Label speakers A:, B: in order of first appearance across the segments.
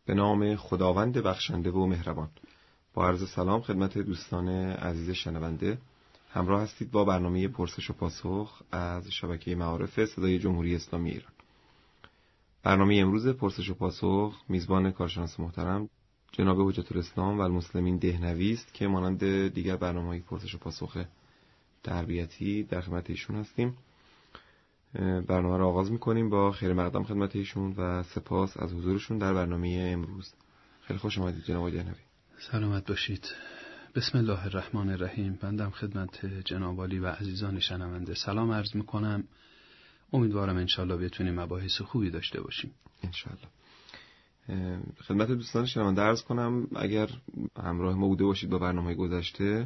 A: به نام خداوند بخشنده و مهربان. با عرض سلام خدمت دوستان عزیز شنونده، همراه هستید با برنامه پرسش و پاسخ از شبکه معارف صدای جمهوری اسلامی ایران. برنامه امروز پرسش و پاسخ میزبان کارشناس محترم جناب حجت الاسلام و المسلمین دهنوی است که مانند دیگر برنامه‌های پرسش و پاسخ تربیتی در خدمت ایشون هستیم. برنامه را آغاز می‌کنیم با خیر مقدم خدمت ایشون و سپاس از حضورشون در برنامه امروز. خیلی خوش آمدید جناب دهنوی.
B: سلامت باشید. بسم الله الرحمن الرحیم. بندم خدمت جناب عالی و عزیزان شنونده سلام عرض می‌کنم. امیدوارم انشالله بتونیم مباحث خوبی داشته باشیم.
A: انشالله. خدمت دوستان شنونده عرض کنم اگر همراه ما بوده باشید با برنامه گذشته،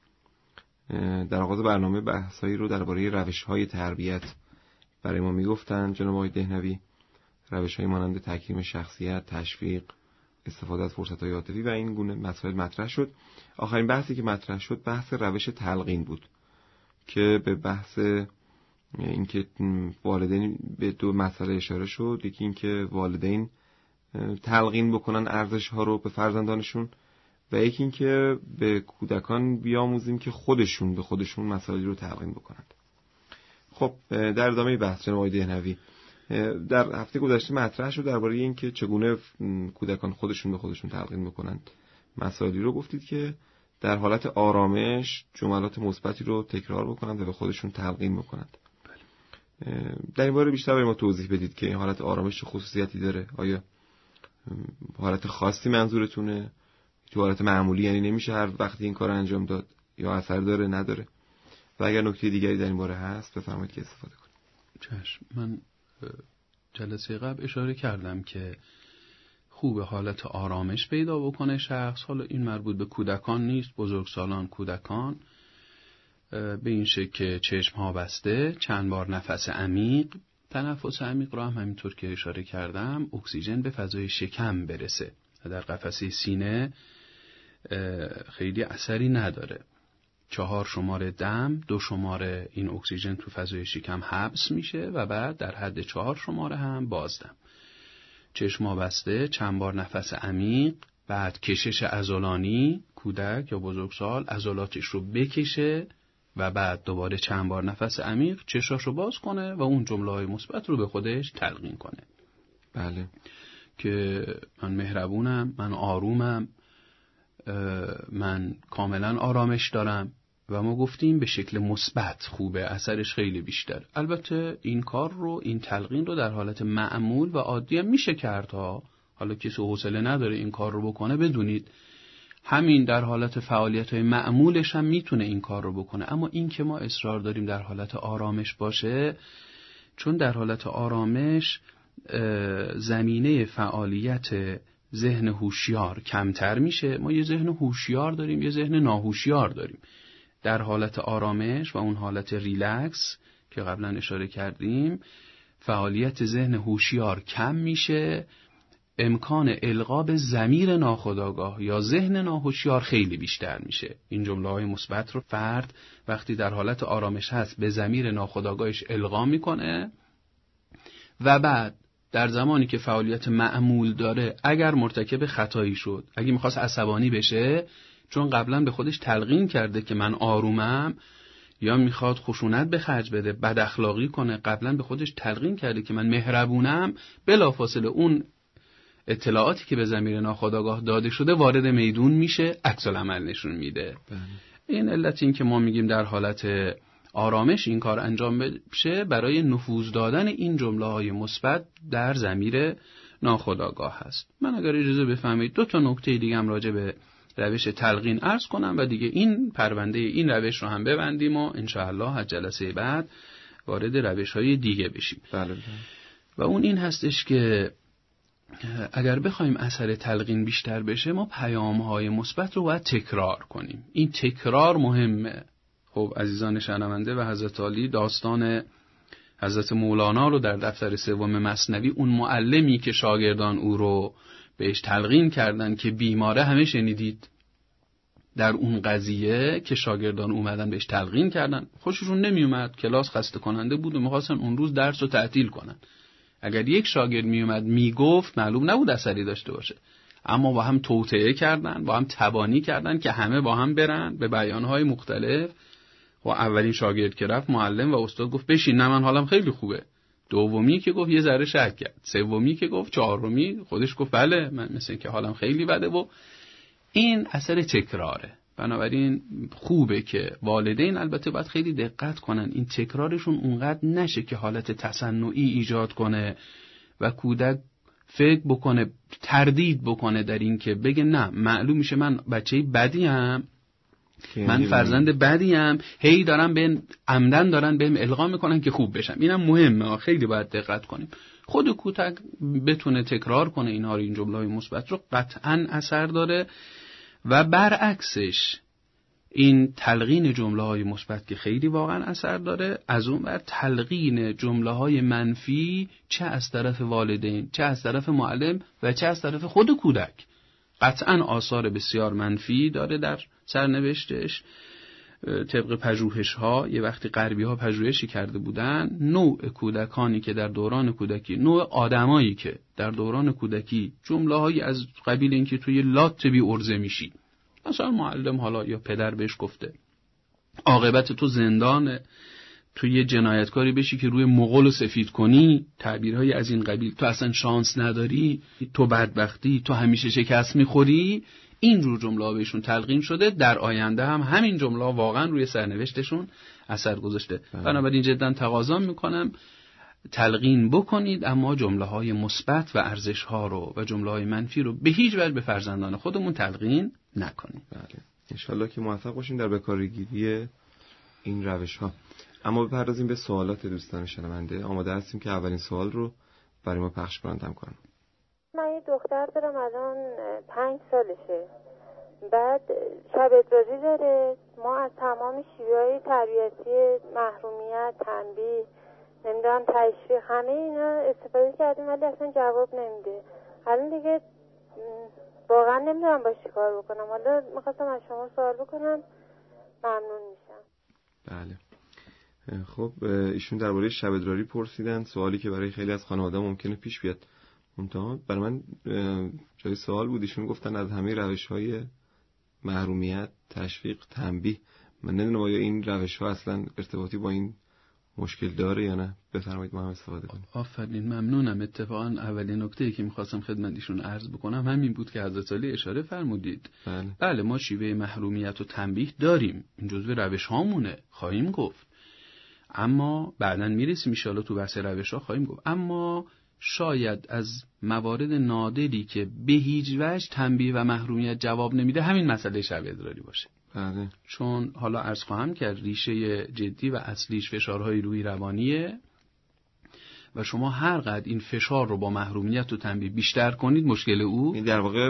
A: در آغاز برنامه بحثایی رو درباره روش‌های تربیت برای ما میگفتن جناب آقای دهنوی، روش‌های مانند تکریم شخصیت، تشویق، استفاده از فرصت‌های عاطفی و این گونه مسائل مطرح شد. آخرین بحثی که مطرح شد بحث روش تلقین بود که به بحث اینکه والدین به دو مسئله اشاره شد. یکی اینکه والدین تلقین بکنن ارزش‌ها رو به فرزندانشون و یکی اینکه به کودکان بیاموزیم که خودشون به خودشون مسائلی رو تلقین بکنند. خب در ادامه بحث جناب آقای دهنوی، در هفته گذشته مطرح شد درباره اینکه چگونه کودکان خودشون به خودشون تلقین بکنند. مسائلی رو گفتید که در حالت آرامش جملات مثبتی رو تکرار بکنند و به خودشون تلقین بکنند. در این باره بیشتر برای ما توضیح بدید که این حالت آرامش چه خصوصیتی داره؟ آیا حالت خاصی منظورتونه؟ تو حالت معمولی یعنی نمیشه هر وقتی این کار انجام داد، یا اثر داره نداره؟ و اگر نکته دیگری در این باره هست بفرمایید که استفاده کنیم.
B: چشم. من جلسه قبل اشاره کردم که خوب حالت آرامش پیدا بکنه شخص. حالا این مربوط به کودکان نیست، بزرگسالان، کودکان، به این شکل که چشم ها بسته، چند بار نفس عمیق. تنفس عمیق را هم همینطور که اشاره کردم اکسیژن به فضای شکم برسه و در قفسه سینه خیلی اثری نداره. 4 شماره دم، 2 شماره این اکسیژن تو فضای شکم حبس میشه و بعد در حد 4 شماره هم بازدم. چشم بسته، چند بار نفس عمیق، بعد کشش عضلانی. کودک یا بزرگسال عضلاتش رو بکشه و بعد دوباره چند بار نفس عمیق، چشاشو باز کنه و اون جمله‌های مثبت رو به خودش تلقین کنه.
A: بله.
B: که من مهربونم، من آرومم، من کاملا آرامش دارم و ما گفتیم به شکل مثبت خوبه، اثرش خیلی بیشتر. البته این کار رو، این تلقین رو در حالت معمول و عادی هم میشه کرد ها. حالا کسی حوصله نداره این کار رو بکنه، بدونید همین در حالت فعالیت‌های معمولش هم میتونه این کار رو بکنه. اما این که ما اصرار داریم در حالت آرامش باشه، چون در حالت آرامش زمینه فعالیت ذهن هوشیار کمتر میشه. ما یه ذهن هوشیار داریم، یه ذهن ناهوشیار داریم. در حالت آرامش و اون حالت ریلکس که قبلا اشاره کردیم، فعالیت ذهن هوشیار کم میشه، امکان القا به ضمیر ناخودآگاه یا ذهن ناهوشیار خیلی بیشتر میشه. این جمله‌های مثبت رو فرد وقتی در حالت آرامش هست به ضمیر ناخودآگاهش القا میکنه و بعد در زمانی که فعالیت معمول داره اگر مرتکب خطایی شد، اگه میخواست عصبانی بشه چون قبلا به خودش تلقین کرده که من آرومم، یا میخواد خشونت به خرج بده، بد اخلاقی کنه، قبلا به خودش تلقین کرده که من مهربونم، بلافاصله اون اطلاعاتی که به ضمیر ناخودآگاه داده شده وارد میدون میشه، عکس العمل نشون میده. این علت این که ما میگیم در حالت آرامش این کار انجام بشه برای نفوذ دادن این جمله‌های مثبت در ضمیر ناخودآگاه هست. من اگر اجازه بفرمایید 2 نکته دیگه هم راجع به روش تلقین عرض کنم و دیگه این پرونده این روش رو هم ببندیم و انشاءالله از جلسه بعد وارد روش‌های دیگه بشیم.
A: بله.
B: و اون این هستش که اگر بخوایم اثر تلقین بیشتر بشه ما پیام‌های مثبت رو باید تکرار کنیم. این تکرار مهمه. خب عزیزان شنونده و حضرت علی داستان حضرت مولانا رو در دفتر 3 مثنوی، اون معلمی که شاگردان او رو بهش تلقین کردن که بیماره، همه شنیدید. در اون قضیه که شاگردان اومدن بهش تلقین کردن، خوششون نمی اومد، کلاس خسته کننده بود و می‌خواستن اون روز درس رو تعطیل کنن. اگر یک شاگرد میومد میگفت معلوم نبود اثری داشته باشه، اما با هم توطئه کردن، با هم تبانی کردن که همه با هم برن به بیانهای مختلف. و اولین شاگرد که رفت معلم و استاد گفت بشین، نه من حالم خیلی خوبه. دومی که گفت یه ذره شک کرد. سومی که گفت، چهارمی خودش گفت بله من مثل این که حالم خیلی بده. و این اثر تکراره. بنابراین خوبه که والدین البته باید خیلی دقت کنن این تکرارشون اونقدر نشه که حالت تصنعی ایجاد کنه و کودک فکر بکنه، تردید بکنه در این که بگه نه معلوم میشه من بچه بدیم، من فرزند بدیم، هی دارن به عمدن دارن بهم القا میکنن که خوب بشم. اینم مهمه، خیلی باید دقت کنیم. خود کودک بتونه تکرار کنه اینها رو، این جمله‌های مثبت رو، قطعاً اثر داره. و برعکسش این تلقین جمله‌های مثبت که خیلی واقعا اثر داره، از اون بر تلقین جمله‌های منفی چه از طرف والدین، چه از طرف معلم و چه از طرف خود کودک قطعاً آثار بسیار منفی داره در سرنوشتش. طبق پژوهش‌ها یه وقتی غربی‌ها پژوهشی کرده بودن، نوع کودکانی که در دوران کودکی، نوع آدمایی که در دوران کودکی جمله‌هایی از قبیل اینکه توی لات بی ارزه میشی، مثلا معلم حالا یا پدر بهش گفته عاقبت تو زندانه، تو یه جنایتکاری بشی که روی مغول سفید کنی، تعبیرهای از این قبیل، تو اصلا شانس نداری، تو بدبختی، تو همیشه شکست میخوری، این جور جمله ها بهشون تلقین شده. در آینده هم همین جمله ها واقعا روی سرنوشتشون اثر گذاشته. بنابراین جدا تقاضا میکنم تلقین بکنید، اما جمله های مثبت و ارزش ها رو و جمله های منفی رو به هیچ وجه به فرزندان خودمون تلقین نکنید.
A: بله، انشالله که موفق باشیم در بکارگیری این روش ها. اما بپردازیم به سوالات دوستان شنونده. آماده هستیم که اولین سوال رو برای ما پخش کنم.
C: من یه دختر دارم الان 5 سالشه، بعد شب ادراری داره. ما از تمام شیوه‌های تربیتی، محرومیت، تنبیه، نمیدونم تشویق، همه اینا استفاده کردیم ولی اصلا جواب نمیده. الان دیگه واقعا نمیدونم باش چی کار بکنم. حالا میخواستم از شما سوال بکنم، ممنون میشم.
A: بله، خب ایشون درباره شب ادراری پرسیدن، سوالی که برای خیلی از خانواده ممکنه پیش بیاد. منتها برای من جای سوال بود. ایشون گفتن از همه روش‌های محرومیت، تشویق، تنبیه. من نمیدونم آیا این روش‌ها اصلا ارتباطی با این مشکل داره یا نه. بفرمایید ما هم استفاده کنیم.
B: آفرین، ممنونم. اتفاقا اولین نکته‌ای که می‌خواستم خدمت ایشون عرض بکنم همین بود که حضرت علی اشاره فرمودید. بله ما شیوه محرومیت و تنبیه داریم، این جزو روش‌هامونه، خواهیم گفت. اما بعداً میرسیم ان شاءالله تو بحث روش‌ها خواهیم گفت. اما شاید از موارد نادری که به هیچ وجه تنبیه و محرومیت جواب نمیده همین مسئله شب ادراری باشه.
A: بله.
B: چون حالا عرض خواهم کرد ریشه جدی و اصلیش فشارهای روحی روانیه و شما هر قدر این فشار رو با محرومیت و تنبیه بیشتر کنید مشکل او
A: این در واقع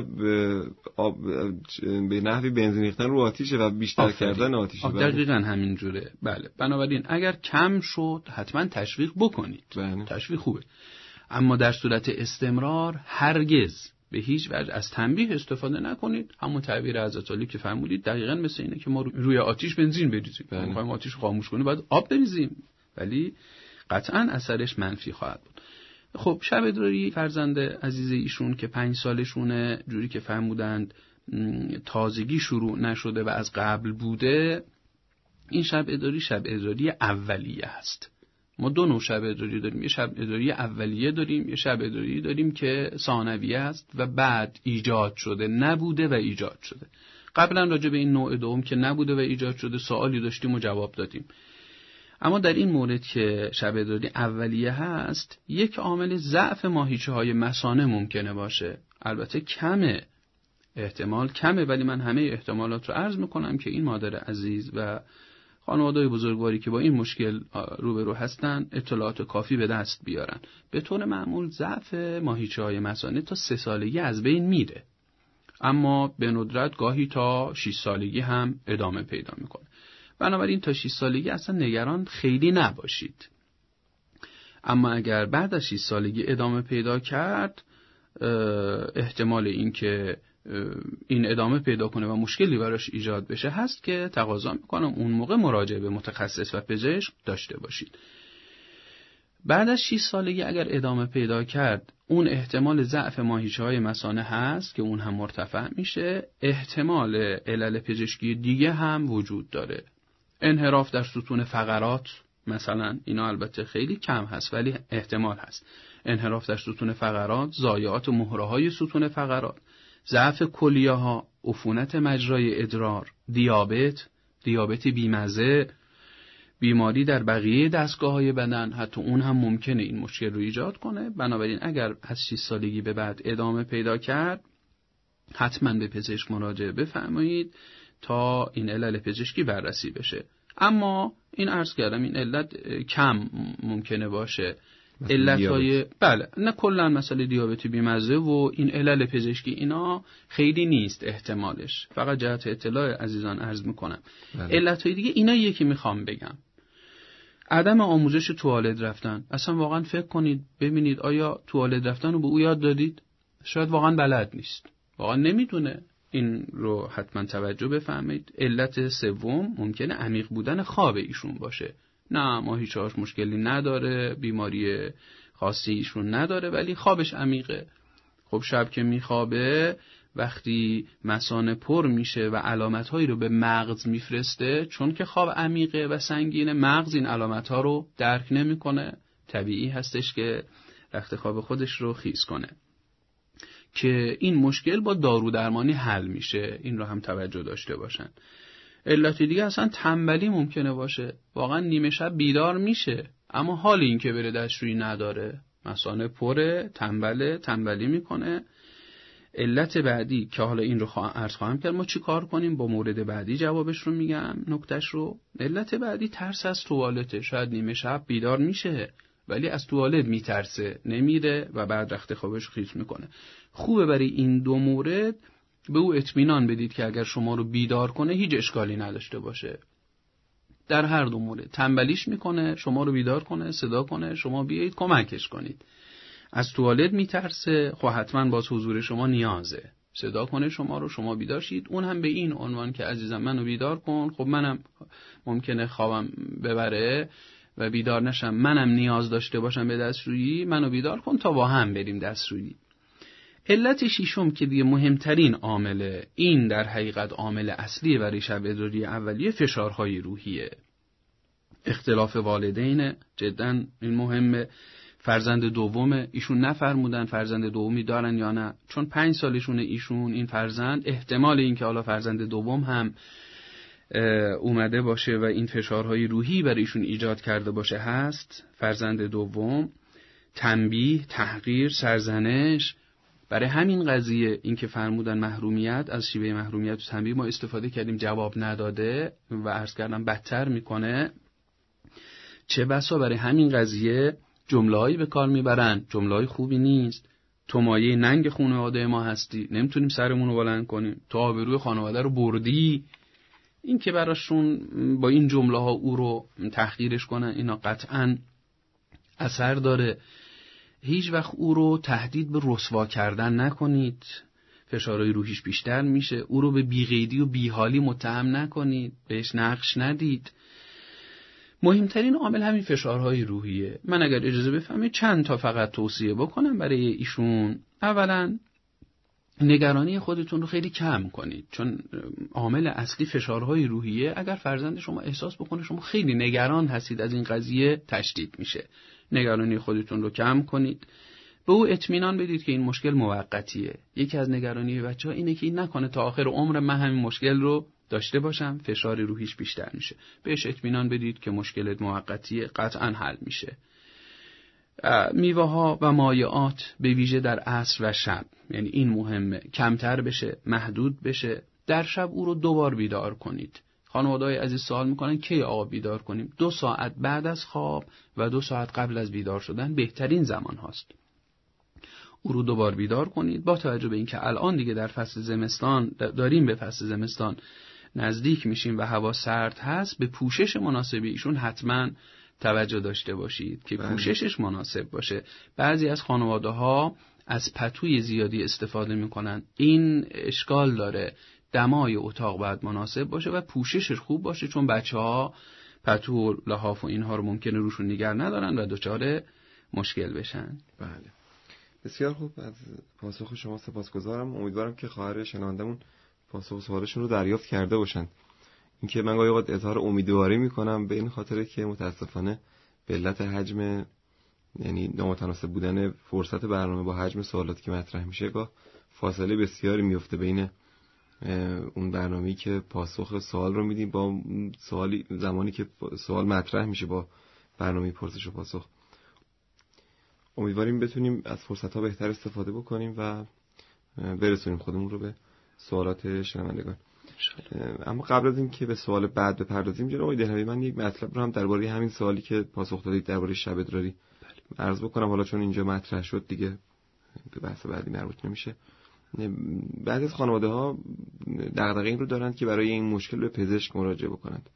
A: به نحوی بنزین ریختن رو آتیشه و بیشتر کردن آتیشه.
B: دقیقاً همین جوره. بله، بنابراین اگر کم شد حتما تشویق بکنید.
A: بله.
B: تشویق خوبه، اما در صورت استمرار هرگز به هیچ وجه از تنبیه استفاده نکنید. همون تعبیر حضرت علی که فرمودید دقیقاً مثل اینه که ما روی آتیش بنزین بریزیم. می‌خوایم آتیش خاموش کنیم باید آب بریزیم، ولی قطعاً اثرش منفی خواهد بود. خب شب ادراری فرزند عزیز ایشون که 5 سالشونه، جوری که فرمودند تازگی شروع نشده و از قبل بوده، این شب ادراری اولیه است. ما 2 نوع شب ادراری داریم، یه شب ادراری اولیه داریم، یه شب ادراری داریم که ثانویه است و بعد ایجاد شده، نبوده و ایجاد شده. قبلا راجع به این نوع دوم که نبوده و ایجاد شده سوالی داشتیم و جواب دادیم. اما در این مورد که شب ادراری اولیه هست، یک عامل ضعف ماهیچه‌های مثانه ممکنه باشه. البته احتمال کمه، ولی من همه احتمالات رو عرض میکنم که این مادر عزیز و خانواده‌های بزرگواری که با این مشکل روبرو هستن اطلاعات کافی به دست بیارن. به طور معمول ضعف ماهیچه‌های مثانه تا 3 سالگی از بین میره، اما به ندرت گاهی تا 6 سالگی هم ادامه پیدا میکنه. بنابراین تا 6 سالگی اصلا نگران خیلی نباشید. اما اگر بعد از 6 سالگی ادامه پیدا کرد، احتمال این که این ادامه پیدا کنه و مشکلی براش ایجاد بشه هست که تقاضا میکنم اون موقع مراجعه به متخصص و پزشک داشته باشید. بعد از 6 سالگی اگر ادامه پیدا کرد، اون احتمال ضعف ماهیچه‌های مثانه هست که اون هم مرتفع میشه. احتمال علل پزشکی دیگه هم وجود داره. انحراف در ستون فقرات مثلا، اینا البته خیلی کم هست ولی احتمال هست. انحراف در ستون فقرات، ضایعات مهره‌های ستون فقرات، ضعف کلیه‌ها، عفونت مجرای ادرار، دیابت بیمزه، بیماری در بقیه دستگاه‌های بدن، حتی اون هم ممکنه این مشکل رو ایجاد کنه. بنابراین اگر از 6 سالگی به بعد ادامه پیدا کرد، حتما به پزشک مراجعه بفرمایید تا این علل پزشکی بررسی بشه. اما این عرض کردم این علت کم ممکنه باشه. علتهای نه کلا مسئله دیابت بیمزه و این علل پزشکی اینا خیلی نیست احتمالش. فقط جهت اطلاع عزیزان عرض میکنم. علتهای دیگه اینا یکی میخوام بگم. عدم آموزش توالت رفتن. اصلا واقعا فکر کنید ببینید آیا توالت رفتن رو به او یاد دادید؟ شاید واقعا بلد نیست. واقعا نمیدونه. این رو حتما توجه بفرمایید. علت سوم ممکنه عمیق بودن خواب ایشون باشه. نه ماهیچه‌هاش مشکلی نداره، بیماری خاصی ایشون نداره ولی خوابش عمیقه. خب شب که میخوابه وقتی مثانه پر میشه و علامت‌هایی رو به مغز میفرسته، چون که خواب عمیقه و سنگینه، مغز این علامت‌ها رو درک نمی‌کنه. طبیعی هستش که رخت خواب خودش رو خیس کنه که این مشکل با دارو درمانی حل میشه. این رو هم توجه داشته باشن. علت دیگه اصلا تنبلی ممکنه باشه. واقعا نیمه شب بیدار میشه اما حال این که بره دستشویی نداره، مثانه پره، تنبلی میکنه. علت بعدی که حالا این رو عرض خواهم کرد ما چی کار کنیم، با مورد بعدی جوابش رو میگم، نکتهش رو. علت بعدی ترس از توالته. شاید نیمه شب بیدار میشه ولی از توالت میترسه، نمیره و بعد رخت خوابش خیس میکنه. خوبه برای این دو مورد به او اطمینان بدید که اگر شما رو بیدار کنه هیچ اشکالی نداشته باشه. در هر دو مورد تنبلیش میکنه، شما رو بیدار کنه، صدا کنه، شما بیایید کمکش کنید. از توالت میترسه، خب حتما باز حضور شما نیازه. صدا کنه شما رو، شما بیدار شید. اون هم به این عنوان که عزیزم منو بیدار کن. خب منم ممکنه خوابم ببره و بیدار نشم، منم نیاز داشته باشم به دستشویی، منو بیدار کن تا با هم بریم دستشویی. علت ششم که دیگه مهمترین عامله، این در حقیقت عامل اصلی برای شب ادراری اولیه، فشارهای روحیه. اختلاف والدین جدا این مهمه. فرزند دومه، ایشون نفرمودن فرزند دومی دارن یا نه، چون 5 سالشونه ایشون این فرزند، احتمال این که حالا فرزند دوم هم اومده باشه و این فشارهای روحی برای ایشون ایجاد کرده باشه هست. فرزند دوم، تنبیه، تحقیر، سرزنش. برای همین قضیه این که فرمودن محرومیت، از شیوه محرومیت و تنبیه ما استفاده کردیم، جواب نداده و عرض کردم بدتر میکنه. چه بسا برای همین قضیه جمله‌ای به کار میبرن، جمله‌ای خوبی نیست. تو مایه ننگ خانواده ما هستی، نمیتونیم سرمون رو بلند کنیم، تو آبروی خانواده رو بردی. این که براشون با این جمله‌ها او رو تحقیرش کنن، اینا قطعاً اثر داره. هیچ وقت او رو تهدید به رسوا کردن نکنید، فشارهای روحیش بیشتر میشه. او رو به بی‌قیدی و بی‌حالی متهم نکنید، بهش نقش ندید. مهمترین عامل همین فشارهای روحیه. من اگر اجازه بفرمایید چند تا فقط توصیه بکنم برای ایشون. اولا نگرانی خودتون رو خیلی کم کنید، چون عامل اصلی فشارهای روحیه. اگر فرزند شما احساس بکنه شما خیلی نگران هستید از این قضیه، تشدید میشه. نگرانی خودتون رو کم کنید، به او اطمینان بدید که این مشکل موقتیه. یکی از نگرانی بچه‌ها اینه که این نکنه تا آخر عمر من همین مشکل رو داشته باشم، فشار روحیش بیشتر میشه. بهش اطمینان بدید که مشکلت موقتیه، قطعاً حل میشه. میوه ها و مایعات به ویژه در عصر و شب، یعنی این مهمه، کمتر بشه، محدود بشه. در شب او رو 2 بار بیدار کنید. خانواده‌های عزیز سوال میکنن کی آقا بیدار کنیم؟ 2 ساعت بعد از خواب و 2 ساعت قبل از بیدار شدن بهترین زمان هاست. او رو 2 بار بیدار کنید. با توجه به اینکه الان دیگه در فصل زمستان داریم، به فصل زمستان نزدیک میشیم و هوا سرد هست، به پوشش مناسب ایشون حتما توجه داشته باشید که پوششش مناسب باشه. بعضی از خانواده‌ها از پتوی زیادی استفاده میکنن، این اشکال داره. دمای اتاق باید مناسب باشه و پوششش خوب باشه، چون بچه‌ها پتو و لحاف و اینها رو ممکنه روشون نگه ندارن و دچار مشکل بشن.
A: بله بسیار خوب، از پاسخ شما سپاسگزارم. امیدوارم که خواهر شنوندمون پاسخ سوالشون رو دریافت کرده باشند. اینکه من گاهی اوقات اظهار امیدواری میکنم به این خاطره که متاسفانه به علت حجم یعنی نامتناسب بودن فرصت برنامه با حجم سوالاتی که مطرح میشه گاه فاصله بسیاری میفته بین اون برنامه‌ای که پاسخ سوال رو میدیم با سوالی زمانی که سوال مطرح میشه با برنامه پرسش و پاسخ. امیدواریم بتونیم از فرصت‌ها بهتر استفاده بکنیم و برسونیم خودمون رو به سوالات شنوندگان. اما قبل از این که به سوال بعد بپردازیم جناب آقای دهلوی، من یک مطلب رو هم درباره همین سوالی که پاسخ دادید درباره شب ادراری عرض بکنم، حالا چون اینجا مطرح شد دیگه به بحث بعدی مربوط نمیشه. بعضی از خانواده‌ها دغدغه این رو دارند که برای این مشکل به پزشک مراجعه بکنند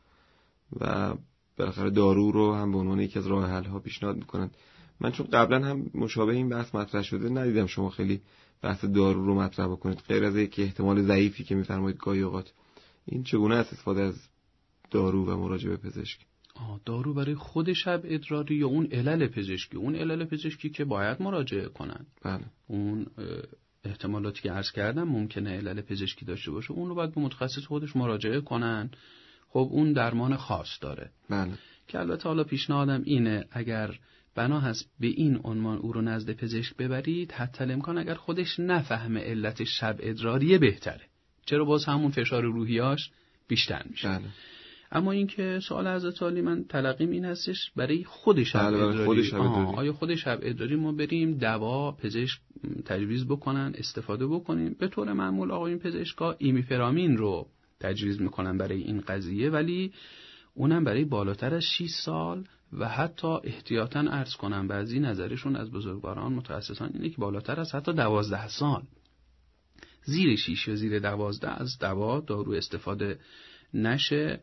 A: و بالاخره دارو رو هم به عنوان یکی از راه حل‌ها پیشنهاد میکنند. من چون قبلا هم مشابه این بحث مطرح شده ندیدم شما خیلی بحث دارو رو مطرح بکنید، غیر از یک احتمال ضعیفی که میفرمایید گاهی اوقات. این چگونه است استفاده از دارو و مراجعه به پزشک؟
B: دارو برای خود شب ادراری یا اون علل پزشکی؟ اون علل پزشکی که باید مراجعه کنن.
A: بله.
B: اون احتمالاتی که عرض کردم ممکنه علل پزشکی داشته باشه، اون رو باید به متخصص خودش مراجعه کنن. خب اون درمان خاص داره.
A: بله.
B: که البته حالا پیشنهادم اینه اگر بنا هست به این عنوان او رو نزد پزشک ببرید، حتی الامکان اگر خودش نفهمه علت شب ادراریه بهتره، چرا باز همون فشار روحیاش بیشتر میشه.
A: بله.
B: اما اینکه سوال حضرت عالی من تلقیم این هستش برای خود شب ادراری. آیا خود شب ادراری ما بریم دوا پزشک تجویز بکنن استفاده بکنیم؟ به طور معمول آقایون پزشکا ایمیپرامین رو تجویز میکنن برای این قضیه، ولی اونم برای بالاتر از 6 سال و حتی احتیاطاً عرض کنم بعضی نظرشون از بزرگواران متخصصان اینه که بالاتر از حتی 12 سال، زیر 6 یا زیر 12 از دارو استفاده نشه.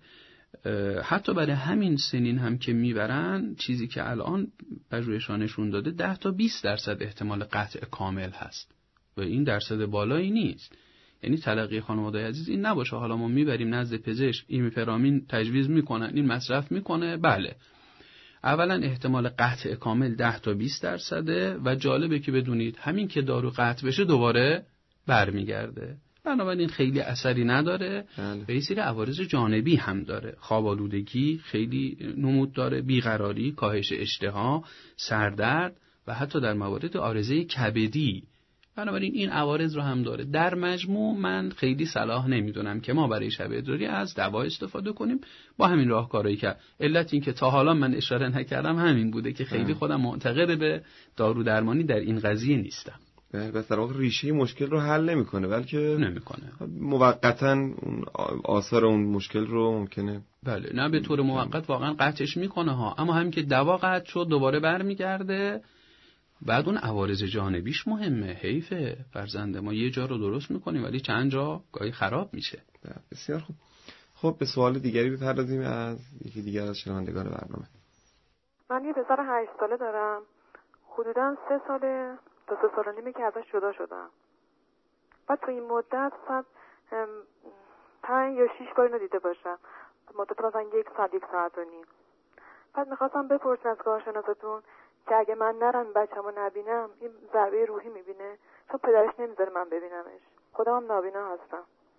B: حتی برای همین سنین هم که میبرن، چیزی که الان پژوهش‌ها نشون داده 10 تا 20% احتمال قطع کامل هست و این درصد بالایی نیست. یعنی تلقی خانواده عزیز این نباشه حالا ما میبریم نزد پزشک ایمیپرامین تجویز میکنن این مصرف میکنه. بله، اولا احتمال قطع کامل 10 تا 20% و جالبه که بدونید همین که دارو قطع بشه دوباره برمیگرده، بنابراین خیلی اثری نداره. به این سری عوارض جانبی هم داره، خواب آلودگی خیلی نمود داره، بیقراری، کاهش اشتها، سردرد و حتی در موارد عارضه کبدی. بنابراین این عوارض رو هم داره. در مجموع من خیلی صلاح نمیدونم که ما برای شب ادراری از دوا استفاده کنیم با همین راهکارهایی که علت این که تا حالا من اشاره نکردم همین بوده که خیلی خودم معتقد به دارو درمانی در این قضیه نیستم.
A: بس در واقع ریشه مشکل رو حل نمیکنه، بلکه
B: نمیکنه،
A: موقتا اون آثار اون مشکل رو ممکنه
B: بله نه به طور موقت واقعا قطعش میکنه ها، اما همین که دوا قطع شد دوباره برمیگرده. بعد اون عوارض جانبیش مهمه. حیفه فرزند ما یه جا رو درست میکنیم ولی چند جا گاهی خراب میشه.
A: بسیار خوب. خب به سوال دیگری بپردازیم از یکی دیگر از شنوندگان برنامه.
D: من یه پسر 8 ساله دارم، حدوداً 3 ساله تا 3 سال و نیمه که ازش جدا شدم. بعد تو این مدت فقط 5 یا 6 بار اینو دیده باشم، مدت مثلا 1 ساعت 1 ساعت و نیم. بعد میخواستم بپرسم از کارشناستون که اگه من نرم بچه‌مو نبینم این ضربه روحی میبینه، چون پدرش نمیذاره من ببینمش، خودم هم نابینا هستم.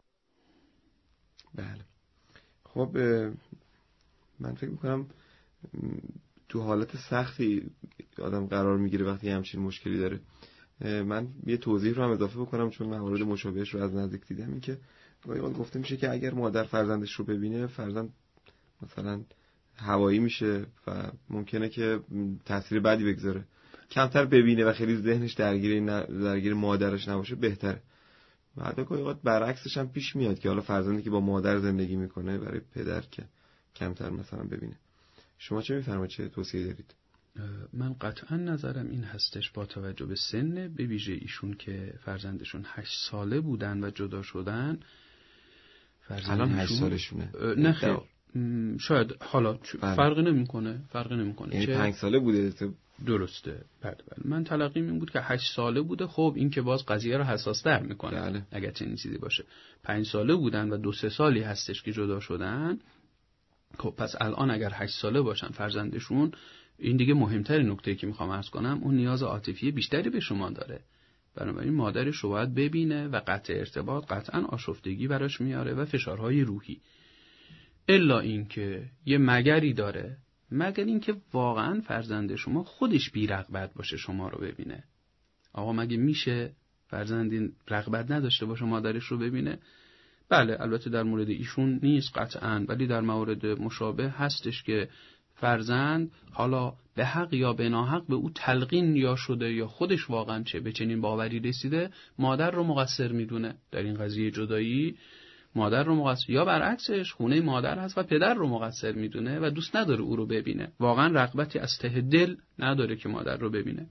A: بله. خب من فکر میکنم تو حالت سختی آدم قرار میگیره وقتی همچین مشکلی داره. من یه توضیح رو هم اضافه بکنم چون موارد مشابهش رو از نزدیک دیدم. این که گفته میشه که اگر مادر فرزندش رو ببینه، فرزند مثلا هوایی میشه و ممکنه که تاثیر بدی بگذاره. کمتر ببینه و خیلی ذهنش درگیر مادرش نباشه بهتره. بعد گاهی اوقات برعکسش هم پیش میاد که حالا فرزندی که با مادر زندگی میکنه برای پدر که کمتر مثلا ببینه. شما چه میفرمایید، چه توصیه دارید؟
B: من قطعا نظرم این هستش با توجه به سن به ویژه ایشون که فرزندشون 8 ساله بودن و جدا شدن.
A: الان 8 سالشونه؟
B: نه خیر، شاید حالا فرقی نمیکنه
A: یعنی 5 ساله بوده.
B: درسته. بله. من تلقیم این بود که 8 ساله بوده. خب این که باز قضیه رو حساس‌تر میکنه.
A: بله.
B: اگر چنین چیزی باشه 5 ساله بودن و 2-3 سالی هستش که جدا شدن، خب پس الان اگر 8 ساله باشن فرزندشون، این دیگه مهمترین نکته‌ای که میخوام عرض کنم، اون نیاز عاطفی بیشتری به شما داره. بنابراین مادرش رو باید ببینه و قطع ارتباط قطعا آشفتگی براش میاره و فشارهای روحی. الا اینکه یه مگری داره، مگر اینکه واقعا فرزند شما خودش بی رغبت باشه شما رو ببینه. آقا مگه میشه فرزندی رغبت نداشته باشه مادرش رو ببینه؟ بله البته در مورد ایشون نیست قطعاً، ولی در مورد مشابه هستش که فرزند حالا به حق یا به ناحق به او تلقین یا شده یا خودش واقعاً چه به چنین باوری رسیده مادر رو مقصر میدونه در این قضیه جدایی، مادر رو مقصر، یا برعکسش خونه مادر هست و پدر رو مقصر میدونه و دوست نداره او رو ببینه، واقعاً رغبتی از ته دل نداره که مادر رو ببینه.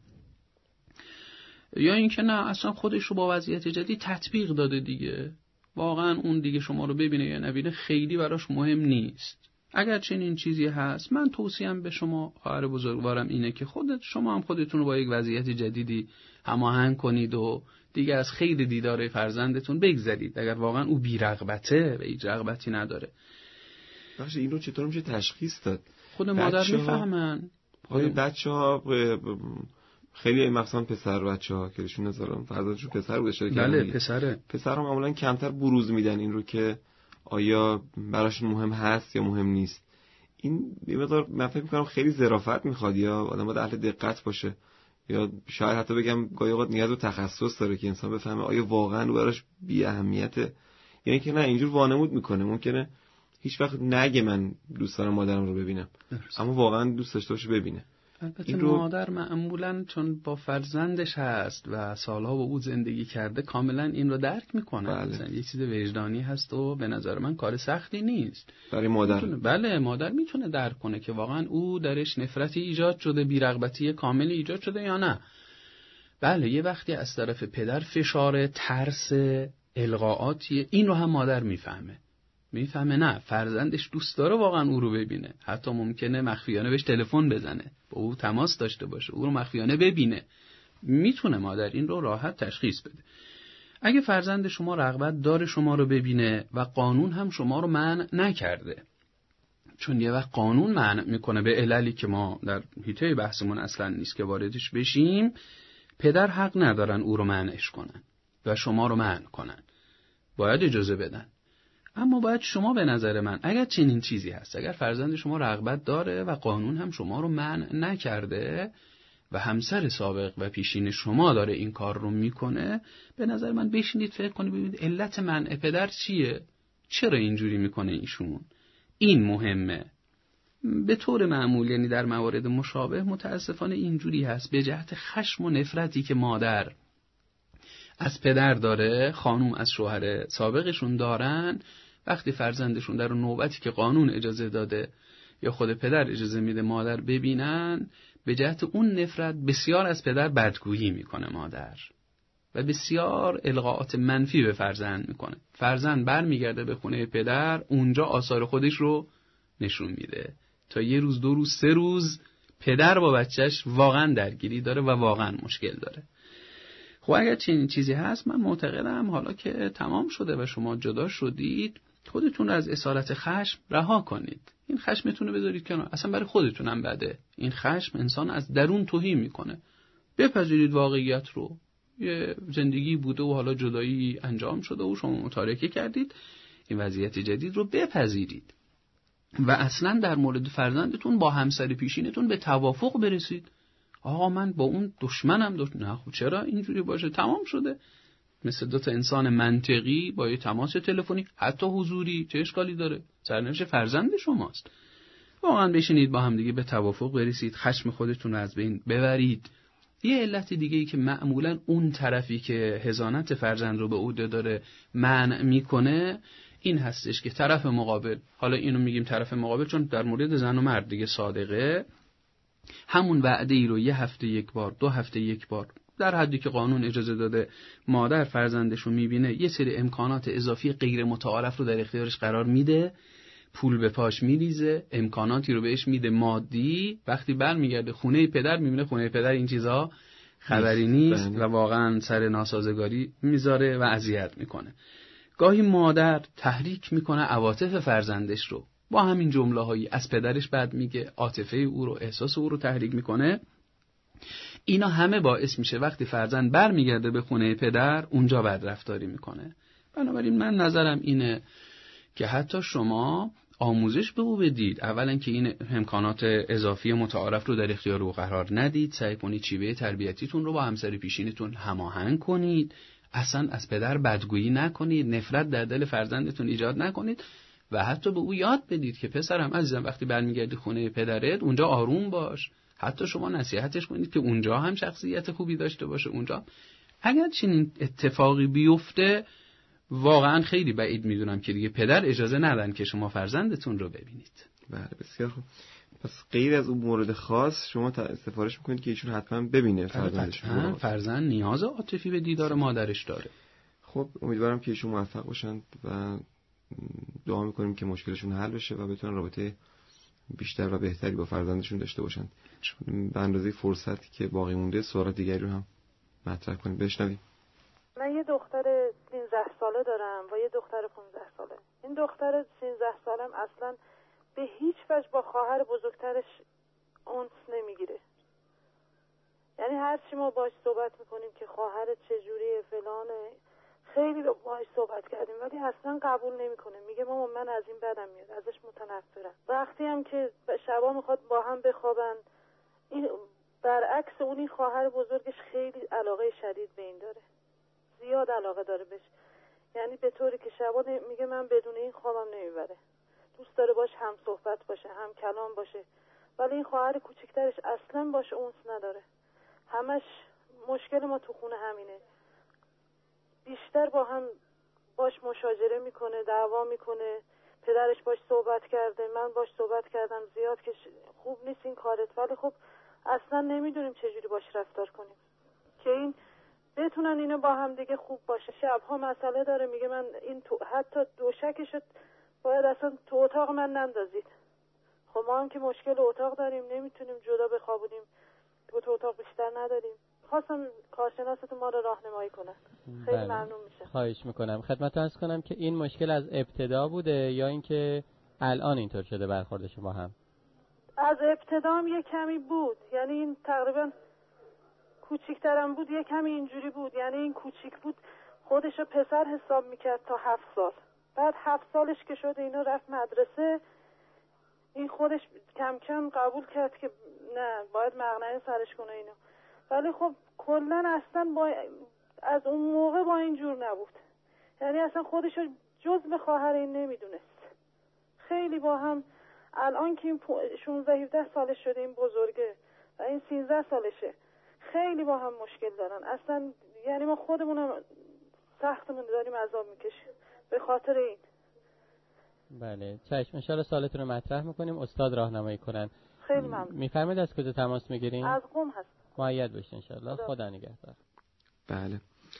B: یا اینکه نه اصلا خودش رو با وضعیت جدید تطبیق داده دیگه، واقعا اون دیگه شما رو ببینه یا نبینه خیلی براش مهم نیست. اگر چنین چیزی هست من توصیه‌ام به شما خواهر بزرگوارم اینه که شما هم خودتون رو با یک وضعیت جدیدی هماهنگ کنید و دیگه از خیر دیدار فرزندتون بگذرید اگر واقعا او بی‌رغبته و هیچ رغبتی نداره.
A: باشه این رو چطور میشه تشخیص داد؟
B: خود مادر میفهمن.
A: بچه‌ها خیلی مثلا پسر بچه‌ها که ایشون نظرم فرزندشون پسر بود اشاره
B: کردن. بله پسرها
A: معمولا کمتر بروز میدن این رو که آیا براشون مهم هست یا مهم نیست. این یه مقدار من فکر می‌کنم خیلی ظرافت می‌خواد یا آدم باید اهل دقت باشه یا شاید حتی بگم گاهی اوقات نیاز به تخصص داره که انسان بفهمه آیا واقعا براش بی اهمیته یعنی که نه اینجور وانمود میکنه. ممکنه هیچ وقت نگه من دوست دارم مادرم رو ببینم اما واقعا دوست داشته باشه ببینه.
B: البته مادر معمولاً چون با فرزندش هست و سالها با او زندگی کرده کاملاً این رو درک میکنه. مثلا یه چیز وجدانی هست و به نظر من کار سختی نیست
A: برای مادر.
B: بله مادر میتونه درک کنه که واقعاً او درش نفرتی ایجاد شده، بی‌رغبتی کاملی ایجاد شده یا نه. بله یه وقتی از طرف پدر فشار، ترس، القاءاتی، این رو هم مادر میفهمه نه فرزندش دوست داره واقعا او رو ببینه، حتی ممکنه مخفیانه بهش تلفن بزنه، با او تماس داشته باشه، او رو مخفیانه ببینه. میتونه مادر این رو راحت تشخیص بده. اگه فرزند شما رغبت داره شما رو ببینه و قانون هم شما رو منع نکرده، چون یه وقت قانون منع میکنه به عللی که ما در حیطه بحثمون اصلا نیست که واردش بشیم، پدر حق ندارن او رو منعش کنن و شما رو منع کنن، باید اجازه بدن. اما باید شما به نظر من اگر چنین چیزی هست، اگر فرزند شما رغبت داره و قانون هم شما رو منع نکرده و همسر سابق و پیشین شما داره این کار رو میکنه، به نظر من بشینید فکر کنید ببینید علت منع پدر چیه؟ چرا اینجوری میکنه ایشون؟ این مهمه. به طور معمول یعنی در موارد مشابه متاسفانه اینجوری هست، به جهت خشم و نفرتی که مادر از پدر داره، خانوم از شوهر سابقشون دارن، وقتی فرزندشون در نوبتی که قانون اجازه داده یا خود پدر اجازه میده مادر ببینن، به جهت اون نفرت بسیار از پدر بدگویی میکنه مادر و بسیار القاءات منفی به فرزند میکنه. فرزند برمیگرده به خونه پدر، اونجا آثار خودش رو نشون میده تا یه روز، 2 روز، 3 روز پدر با بچهش واقعا درگیری داره و واقعا مشکل داره. خب اگر چنین چیزی هست من معتقدم حالا که تمام شده و شما جدا شدید، خودتون رو از اسارت خشم رها کنید. این خشمتون رو بذارید کنار، اصلا برای خودتون هم بده. این خشم انسان از درون توهین میکنه. بپذیرید واقعیت رو، یه زندگی بوده و حالا جدایی انجام شده و شما متارکه کردید، این وضعیت جدید رو بپذیرید و اصلا در مورد فرزندتون با همسر پیشینتون به توافق برسید. آقا من با اون دشمنم نه خب چرا اینجوری باشه، تمام شده. مثل 2 انسان منطقی با یه تماس تلفنی حتی حضوری چه اشکالی داره؟ سرنوشت فرزند شماست. واقعا بشینید با هم دیگه به توافق برسید، خشم خودتون رو از بین ببرید. یه علت دیگه‌ای که معمولاً اون طرفی که حضانت فرزند رو به عهده داره منع میکنه این هستش که طرف مقابل، حالا اینو میگیم طرف مقابل چون در مورد زن و مرد دیگه صادقه، همون وعده ای رو 1 هفته 1 بار، 2 هفته 1 بار در حدی که قانون اجازه داده مادر فرزندش رو میبینه، یه سری امکانات اضافی غیر متعارف رو در اختیارش قرار میده، پول به پاش میریزه، امکاناتی رو بهش میده مادی. وقتی برمیگرده خونه پدر میبینه خونه پدر این چیزها خبری نیست و واقعا سر ناسازگاری میذاره و اذیت میکنه. گاهی مادر تحریک میکنه عواطف فرزندش رو با همین جمله‌هایی از پدرش بد میگه، عاطفه او رو، احساس او رو تحریک میکنه. اینا همه باعث میشه وقتی فرزند برمیگرده به خونه پدر اونجا بدرفتاری میکنه. بنابراین من نظرم اینه که حتی شما آموزش به او بدید. اولا که این امکانات اضافی متعارف رو در اختیار او قرار ندید، سعی کنید شیوه تربیتیتون رو با همسر پیشینتون هماهنگ کنید، اصلا از پدر بدگویی نکنید، نفرت در دل فرزندتون ایجاد نکنید و حتی به او یاد بدید که پسرم عزیزم وقتی برمیگردی خونه پدرت اونجا آروم باش. حتی شما نصیحتش کنید که اونجا هم شخصیت خوبی داشته باشه. اونجا اگر چنین اتفاقی بیفته واقعا خیلی بعید میدونم که دیگه پدر اجازه ندن که شما فرزندتون رو ببینید.
A: بله بسیار خوب. پس غیر از اون مورد خاص شما سفارش میکنید که ایشون حتما ببینه فرزندشون رو.
B: فرزند نیاز عاطفی به دیدار مادرش داره.
A: خب امیدوارم که ایشون موفق باشن و دعا میکنیم که مشکلشون حل بشه و بتونن رابطه بیشتر و بهتری با فرزندشون داشته باشن. به اندازه فرصتی که باقی مونده سوالات دیگری رو هم مطرح کنیم. بشنویم.
D: من یه دختر 13 ساله دارم و یه دختر 15 ساله. این دختر 13 سالم اصلا به هیچ وجه با خواهر بزرگترش اونس نمیگیره. یعنی هر چی ما باهاش صحبت میکنیم که خواهرت چجوریه فلانه، خیلی باهاش صحبت کردیم ولی اصلا قبول نمیکنه. میگه مامان من از این بدم میاد، ازش متنفرم. وقتی هم که شبا میخواد با هم بخوابن، این برعکس اون این خواهر بزرگش خیلی علاقه شدید به این داره، زیاد علاقه داره بهش. یعنی به طوری که شبا میگه من بدون این خوابم نمیبره. دوست داره باش هم صحبت باشه، هم کلام باشه. ولی این خواهر کوچکترش اصلا باش اونس نداره. همش مشکل ما تو خونه همینه. بیشتر با هم باش مشاجره میکنه، دعوا میکنه. پدرش باش صحبت کرده، من باش صحبت کردم زیاد که خوب نیست این کارت، ولی خب اصلا نمیدونیم چجوری باش رفتار کنیم که این بتونن اینو با هم دیگه خوب باشه. شبها مسئله داره، میگه من این حتی دوشکشو باید اصلا تو اتاق من نندازید. خب ما هم که مشکل اتاق داریم، نمیتونیم جدا بخوابونیم، تو اتاق بیشتر نداریم. خواستم کارشناستون ما رو راهنمایی کنن. خیلی ممنون میشه.
E: خواهش میکنم. خدمت عرض کنم که این مشکل از ابتدا بوده یا اینکه الان اینطور شده برخورد شما هم؟
D: از ابتدا هم یه کمی بود، یعنی این تقریبا کوچیکترم بود یه کمی اینجوری بود. یعنی این کوچیک بود خودشو پسر حساب میکرد تا 7 سال. بعد 7 سالش که شد اینو رفت مدرسه، این خودش کم کم قبول کرد که نه باید مقنعه سرش کنه اینو. ولی خب کلن اصلا از اون موقع با این جور نبود. یعنی اصلا خودشو جزء خواهر این نمیدونست. خیلی با هم الان که این 16-17 سالش شده این بزرگه و این 13 سالشه، خیلی با هم مشکل دارن اصلا. یعنی ما خودمونم سختمون داریم عذاب میکشیم به خاطر این.
E: بله چشم، ان شاءالله سوالتون رو مطرح میکنیم، استاد راهنمایی کنن.
D: خیلی ممنون.
E: میفرمایید از کجا تماس میگیرین؟
D: از قم هست.
E: مؤید باشین ان شاءالله. خدا نگهدار.
A: بله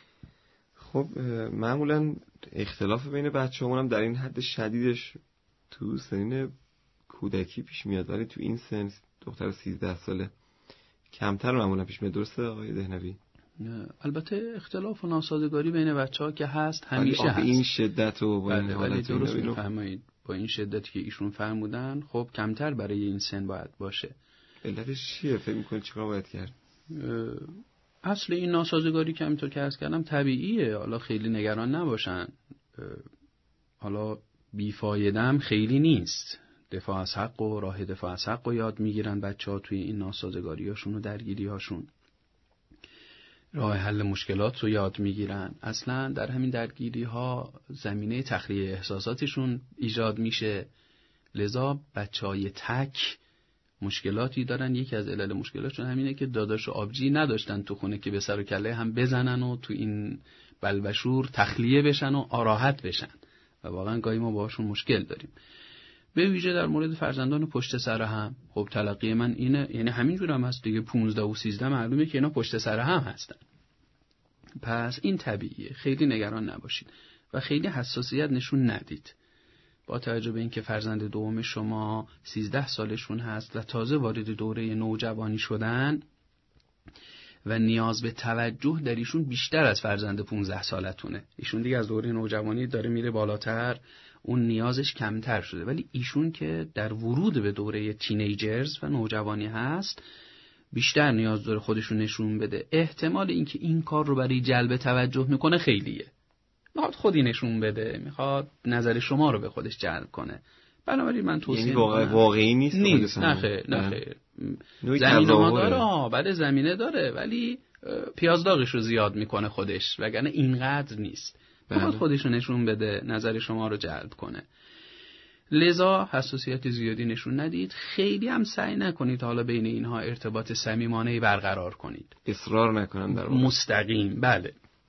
A: خب معمولا اختلاف بین بچه‌هامون هم در این حد شدیدش تو سنین کودکی پیش میاد، ولی تو این سن دختر 13 ساله کمتر معمولا پیش میاد. درسته آقای دهنوی؟
B: البته اختلاف و ناسازگاری بین بچه‌ها که هست همیشه هست.
A: این شدت و با این حالت
B: درست میفرمایید. با این شدتی که ایشون فرمودن خب کمتر برای این سن باید باشه.
A: علتش چیه؟ فکر می‌کنید چیکار باید کرد؟
B: اصل این ناسازگاری که همینطور که عرض کردم طبیعیه. حالا خیلی نگران نباشن. حالا بیفایدم خیلی نیست. دفاع از حق و راه دفاع از حق رو یاد میگیرن بچه‌ها توی این ناسازگاری‌هاشون و درگیری‌هاشون. راه حل مشکلات رو یاد میگیرن. اصلا در همین درگیری‌ها زمینه تخلیه احساساتشون ایجاد میشه. لذا بچه‌های تک مشکلاتی دارن. یکی از علل مشکلاتشون همینه که داداش و آبجی نداشتن تو خونه که به سر و کله هم بزنن و تو این بلبشور تخلیه بشن و راحت بشن و واقعا گاهی ما باهاشون مشکل داریم. به ویژه در مورد فرزندان پشت سر هم. خب تلقی من اینه، یعنی همینجور هم هست دیگه. 15 و 13 معلومه که اینا پشت سر هم هستن. پس این طبیعیه، خیلی نگران نباشید و خیلی حساسیت نشون ندید. با توجه به اینکه فرزند دوم شما 13 سالشون هست و تازه وارد دوره نوجوانی شدن و نیاز به توجه در ایشون بیشتر از فرزند 15 سالتونه. ایشون دیگه از دوره نوجوانی داره میره بالاتر، اون نیازش کمتر شده، ولی ایشون که در ورود به دوره تینیجرز و نوجوانی هست بیشتر نیاز داره خودشون نشون بده. احتمال اینکه این کار رو برای جلب توجه میکنه خیلیه، میخواد خودی نشون بده، میخواد نظر شما رو به خودش جلب کنه. بنابراین من توصیه
A: میکنم واقعی نیست.
B: نه خیر. زمینه ها داره، بله زمینه داره، ولی پیاز داغش رو زیاد میکنه خودش، وگرنه اینقدر نیست. میخواد خودش رو نشون بده، نظر شما رو جلب کنه. لذا حساسیت زیادی نشون ندید، خیلی هم سعی نکنید حالا بین اینها ارتباط صمیمانه‌ای برقرار کنید.
A: اصرار نکنن در واقع.
B: مستقیم، بله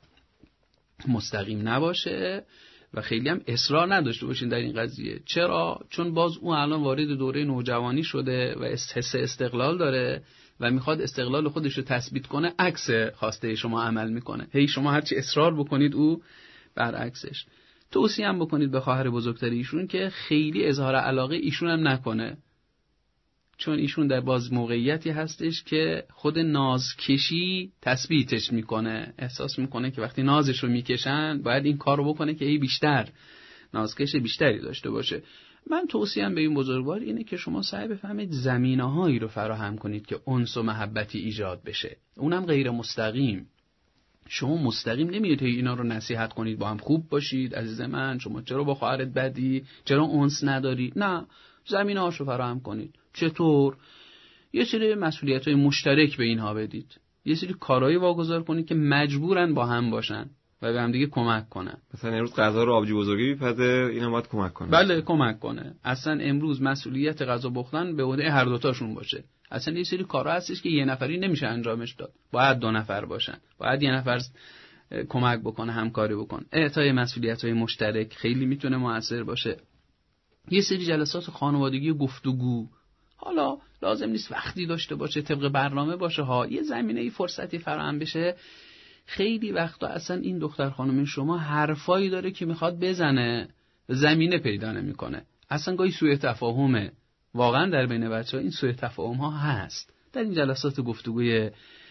B: مستقیم نباشه و خیلی هم اصرار نداشته باشین در این قضیه. چرا؟ چون باز اون الان وارد دوره نوجوانی شده و حس استقلال داره و میخواد استقلال خودش رو تثبیت کنه، عکس خواسته شما عمل میکنه. هی شما هرچی اصرار بکنید او برعکسش. توصیه هم بکنید به خواهر بزرگتر ایشون که خیلی اظهار علاقه ایشون هم نکنه، چون ایشون در باز موقعیتی هستش که خود نازکشی تثبیتش میکنه، احساس میکنه که وقتی نازش رو میکشن باید این کار رو بکنه که ای بیشتر نازکش بیشتری داشته باشه. من توصیهم به این بزرگوار اینه که شما سعی بفهمید زمینه‌هایی رو فراهم کنید که انس و محبتی ایجاد بشه، اونم غیر مستقیم. شما مستقیم نمیاد اینا رو نصیحت کنید با هم خوب باشید عزیز من، شما چرا با خواهرت بدی، چرا انس نداری، نه، زمینه‌هاشو فراهم کنید. چطور؟ یه سری مسئولیت‌های مشترک به اینها بدید، یه سری کارهایی واگذار کنید که مجبورن با هم باشن و به هم دیگه کمک کنن.
A: مثلا امروز غذا رو آبجی بزرگی بپزه، اینا باید کمک کنه.
B: بله کمک کنه. اصلا امروز مسئولیت غذا پختن به عهده هر دو تاشون باشه. اصلا یه سری کارها هستش که یه نفری نمیشه انجامش داد، باید دو نفر باشن، باید یه نفر کمک بکنه، همکاری بکنه. اعطای مسئولیت‌های مشترک خیلی میتونه موثر باشه. یه سری جلسات خانوادگی گفتگو، حالا لازم نیست وقتی داشته باشه، طبق برنامه باشه ها، یه زمینه‌ای فرصتی فراهم بشه. خیلی وقتا اصلا این دختر خانم شما حرفایی داره که میخواد بزنه، زمینه پیدا نمیکنه. اصلا گاهی سوء تفاهمه. واقعا در بین بچه‌ها این سوء تفاهم ها هست. در این جلسات گفتگوی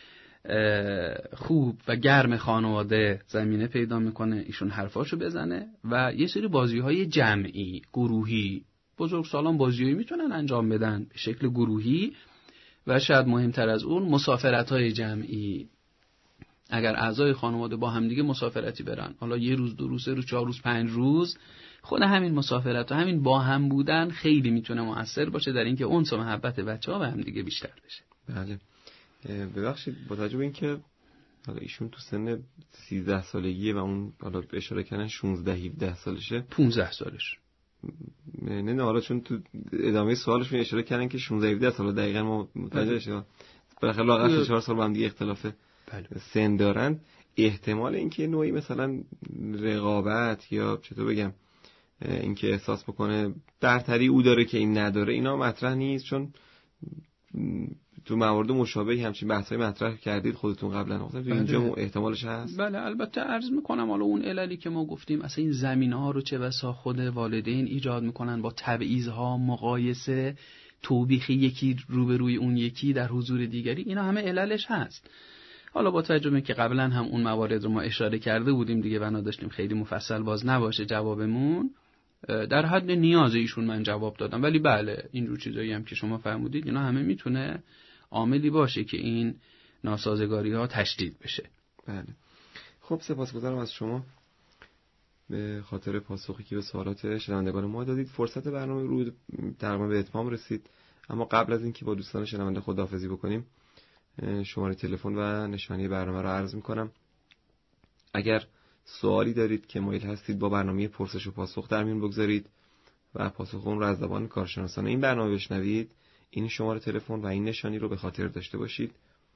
B: خوب و گرم خانواده زمینه پیدا میکنه ایشون حرفاشو بزنه و یه سری بازی‌های جمعی، گروهی، بزرگسالان بازیایی میتونن انجام بدن به شکل گروهی و شاید مهمتر از اون مسافرت‌های جمعی. اگر اعضای خانواده با هم دیگه مسافرتی برن، حالا یه روز، 2 روز، 3 روز، 4 روز، 5 روز، خود همین مسافرت و همین با هم بودن خیلی میتونه مؤثر باشه در اینکه انس و محبت بچه‌ها به هم دیگه بیشتر بشه.
A: بله. ببخشید با توجه به اینکه حالا ایشون تو سن 13 سالگیه و اون حالا اشاره کردن 16 17 سالشه،
B: 15 سالش.
A: نه حالا چون تو ادامه سوالش می اشاره کردن که 16 17 سال، دقیقاً ما متوجه شدیم. بالاخره لااقل 4 سال با هم دیگه اختلاف سن دارن. احتمال اینکه نوعی مثلا رقابت یا چطور بگم اینکه احساس بکنه برتری او داره که این نداره، اینا مطرح نیست، چون تو موارد مشابهی همچین بحثای مطرح کردید خودتون قبلا، گفتم تو اینجا احتمالش هست.
B: بله البته عرض میکنم حالا اون عللی که ما گفتیم اصلا این زمینه‌ها رو چه بسا خود والدین ایجاد میکنن با تبعیض‌ها، مقایسه، توبیخ یکی روبروی اون یکی در حضور دیگری، اینا همه عللش هست. حالا با توجه به که قبلا هم اون موارد رو ما اشاره کرده بودیم دیگه، بنا داشتیم خیلی مفصل باز نباشه جوابمون، در حد نیاز ایشون من جواب دادم. ولی بله اینجور چیزایی هم که شما فرمودید اینا همه میتونه عاملی باشه که این ناسازگاری ها تشدید بشه.
A: بله. خب سپاسگزارم از شما به خاطر پاسخی که به سوالات شنوندگان ما دادید. فرصت برنامه رو تقریبا به اتمام رسید، اما قبل از اینکه با دوستان شنونده خداحافظی بکنیم شماره تلفن و نشانی برنامه رو عرض می‌کنم. اگر سوالی دارید که مایل هستید با برنامه پرسش و پاسخ در میون بگذارید و پاسخ اون رو از زبان کارشناسان این برنامه بشنوید، این شماره تلفن و این نشانی رو به خاطر داشته باشید.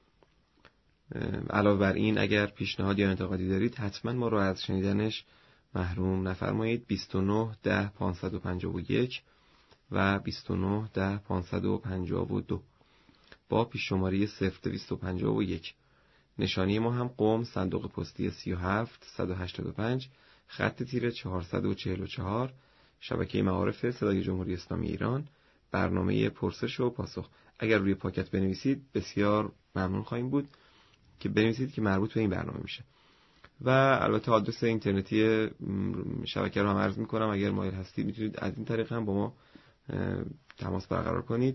A: علاوه بر این اگر پیشنهاد یا انتقادی دارید حتما ما رو از شنیدنش محروم نفرمایید. 29 10 551 و 29 10 552 با پیش شماره 0251. نشانی ما هم قم، صندوق پستی 37 185 خط تیره 444 شبکه معارف صدای جمهوری اسلامی ایران، برنامه پرسش و پاسخ. اگر روی پاکت بنویسید بسیار ممنون خواهیم بود که بنویسید که مربوط به این برنامه میشه. و البته آدرس اینترنتی شبکه رو هم عرض میکنم، اگر مایل هستید میتونید از این طریق هم با ما تماس برقرار کنید.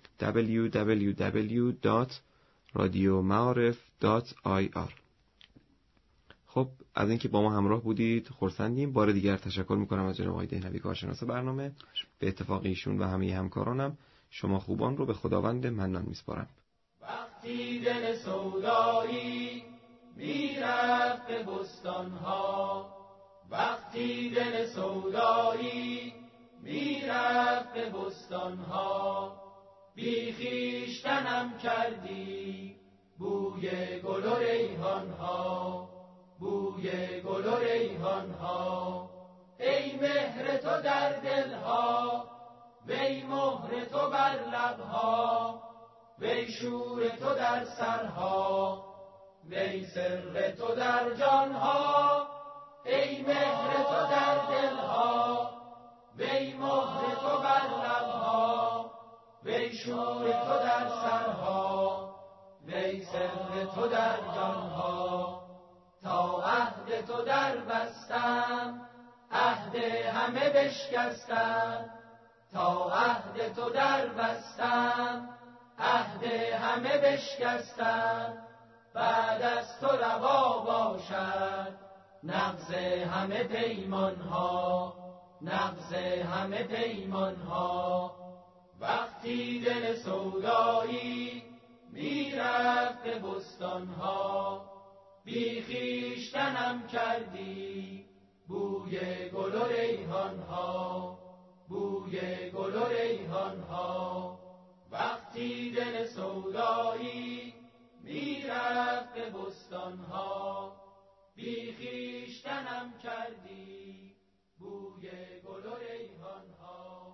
A: www.radiomaarif.ir. خب از اینکه با ما همراه بودید خرسندیم. بار دیگر تشکر میکنم از جناب آقای دهنوی کارشناس برنامه. به اتفاق ایشون و همه همکارانم شما خوبان رو به خداوند منان میسپارم.
F: وقتی دل سودایی میرفت به بستانها، وقتی دل سودایی میرفت به بستانها، بی خویشتنم کردی بوی گل و ریحانها، بوی گل و ریحانها. ای مهر تو در دلها، وی مهر تو بر لبها، وی شور تو در سرها، وی سر تو در جانها. ای مهر تو در دلها، وی مهر تو بر لبها، وی شور تو در سرها، وی سر تو در جانها. تا عهد تو در بستم، عهد همه بشکستم، تا عهد تو در بستم، عهد همه بشکستم. بعد از تو روا باشد نقض همه پیمانها، نقض همه پیمانها. وقتی دل سودایی میرفت به بستانها، بی خویشتنم کردی بوی گل و ریحانها، بوی گل و ریحانها. وقتی دل سودایی میرفت به بستانها، بی خویشتنم کردی بوی گل و ریحانها.